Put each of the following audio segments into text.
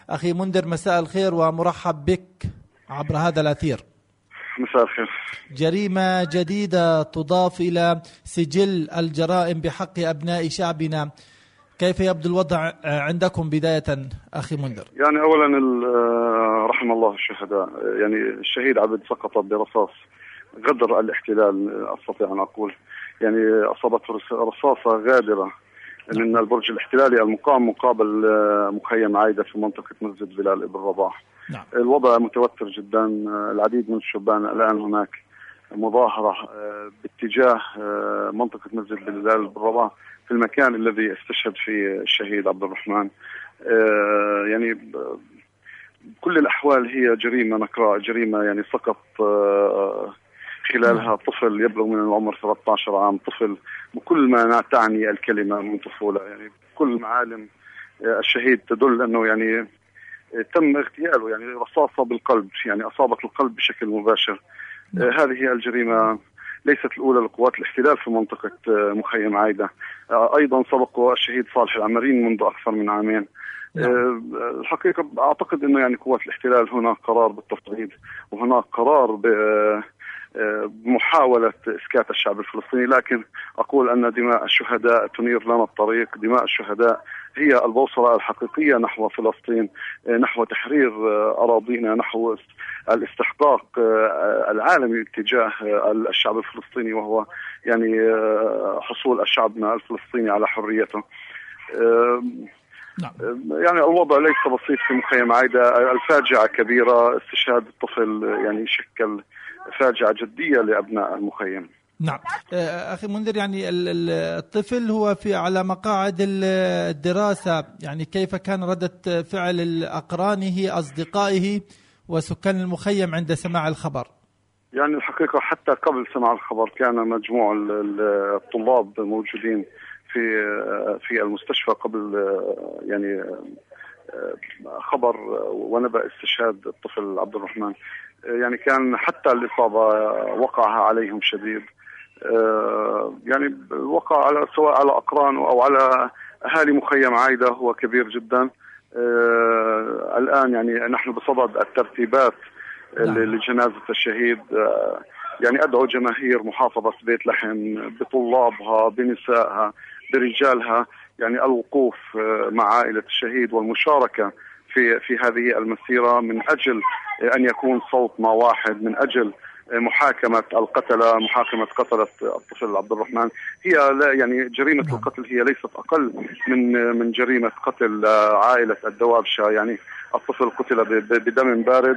أخي منذر، مساء الخير ومرحب بك عبر هذا الأثير. مساء الخير. جريمة جديدة تضاف إلى سجل الجرائم بحق أبناء شعبنا، كيف يبدو الوضع عندكم بداية أخي منذر؟ يعني أولا رحم الله الشهداء، يعني الشهيد عبد سقط برصاص غدر الاحتلال، أستطيع أن أقول يعني أصابته رصاصة غادرة من البرج الاحتلالي المقام مقابل مخيم عايدة في منطقة مسجد بلال ابن رباح. نعم. الوضع متوتر جدا، العديد من الشبان الآن هناك مظاهرة باتجاه منطقة مسجد بلال ابن رباح في المكان الذي استشهد فيه الشهيد عبد الرحمن. يعني كل الأحوال هي جريمة نكراء، جريمة يعني سقط خلالها طفل يبلغ من العمر 13 عام، طفل بكل ما تعني الكلمة من طفولة، يعني كل معالم الشهيد تدل أنه يعني تم اغتياله، يعني رصاصة بالقلب، يعني أصابت القلب بشكل مباشر. هذه هي الجريمة ليست الأولى لقوات الاحتلال في منطقة مخيم عايدة، أيضا سبق الشهيد صالح العمرين منذ أكثر من عامين. الحقيقة أعتقد أنه يعني قوات الاحتلال هناك قرار بالتصعيد، وهناك قرار بمحاولة إسكات الشعب الفلسطيني، لكن أقول أن دماء الشهداء تنير لنا الطريق. دماء الشهداء هي البوصلة الحقيقية نحو فلسطين، نحو تحرير أراضينا، نحو الاستحقاق العالمي تجاه الشعب الفلسطيني، وهو يعني حصول شعبنا الفلسطيني على حريته. يعني الوضع ليس بسيط في مخيم عايدة، الفاجعة كبيرة، استشهاد الطفل يعني شكل فاجعة جدية لأبناء المخيم. نعم أخي منذر، يعني الطفل هو على مقاعد الدراسة، يعني كيف كان ردة فعل أقرانه أصدقائه وسكان المخيم عند سماع الخبر؟ يعني الحقيقة حتى قبل سماع الخبر كان مجموع الطلاب موجودين في المستشفى قبل يعني خبر ونبأ استشهاد الطفل عبد الرحمن. يعني كان حتى الإصابة وقعها عليهم شديد، يعني وقع على سواء على أقران أو على أهالي مخيم عايدة هو كبير جدا. الآن يعني نحن بصدد الترتيبات لجنازة الشهيد. يعني أدعو جماهير محافظة بيت لحم بطلابها بنسائها برجالها يعني الوقوف مع عائلة الشهيد والمشاركة في هذه المسيرة من أجل أن يكون صوتنا واحد، من أجل محاكمة القتلة، محاكمة قتلة الطفل عبد الرحمن. هي لا يعني جريمة القتل هي ليست أقل من جريمة قتل عائلة الدوابشة. يعني الطفل قتل بدم بارد،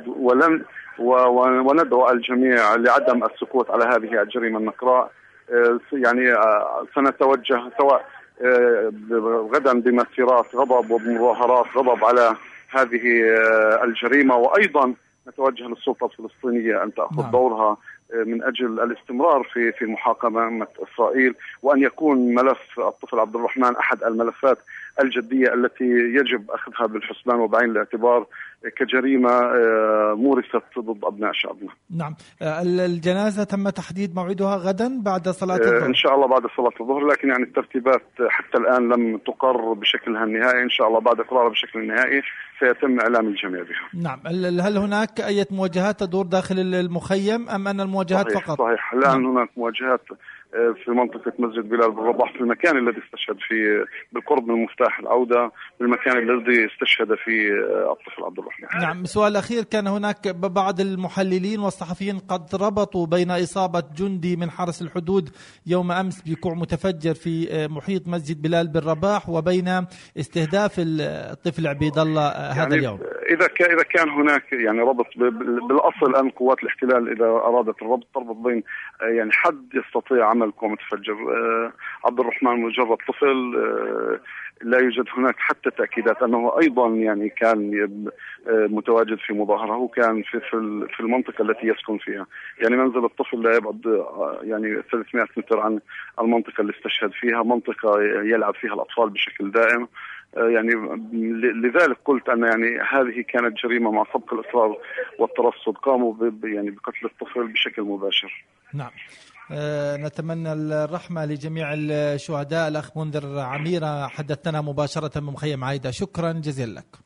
وندعو الجميع لعدم السكوت على هذه الجريمة النكراء. يعني سنتوجه سواء غدا بمسيرات غضب وبمظاهرات غضب على هذه الجريمة، وأيضا نتوجه للسلطة الفلسطينية أن تأخذ دورها من أجل الاستمرار في محاكمة إسرائيل، وأن يكون ملف الطفل عبد الرحمن أحد الملفات الجدية التي يجب أخذها بالحسبان وبعين الاعتبار كجريمة مورست ضد أبناء شعبنا. نعم. الجنازة تم تحديد موعدها غدا بعد صلاة الظهر؟ إن شاء الله بعد صلاة الظهر، لكن يعني الترتيبات حتى الآن لم تقر بشكلها النهائي. إن شاء الله بعد قرارها بشكل نهائي سيتم إعلام الجميع بها. نعم. هل هناك أي مواجهات تدور داخل المخيم أم أن المواجهات فقط؟ صحيح. الآن هناك مواجهات في منطقة مسجد بلال بن رباح، في المكان الذي استشهد فيه بالقرب من مفتاح العودة، بالمكان الذي استشهد فيه الطفل عبد الرحمن. نعم. سؤال أخير، كان هناك بعض المحللين والصحفيين قد ربطوا بين إصابة جندي من حرس الحدود يوم أمس بكوع متفجر في محيط مسجد بلال بن رباح وبين استهداف الطفل عبيد الله هذا يعني اليوم. إذا كان هناك يعني ربط بالأصل أن قوات الاحتلال إذا أرادت الربط تربط بين يعني حد يستطيع عمل كوع متفجر. عبد الرحمن مجرد طفل، لا يوجد هناك حتى تأكيدات أنه أيضا يعني كان متواجد في مظاهرة. هو كان في المنطقة التي يسكن فيها، يعني منزل الطفل لا يبعد يعني 300 متر عن المنطقة اللي استشهد فيها، منطقة يلعب فيها الأطفال بشكل دائم. يعني لذلك قلت أن يعني هذه كانت جريمة مع سبق الإصرار والترصد، قاموا يعني بقتل الطفل بشكل مباشر. نعم. نتمنى الرحمة لجميع الشهداء. الأخ منذر عميرة حدثنا مباشرة من مخيم عايدة، شكرا جزيلا لك.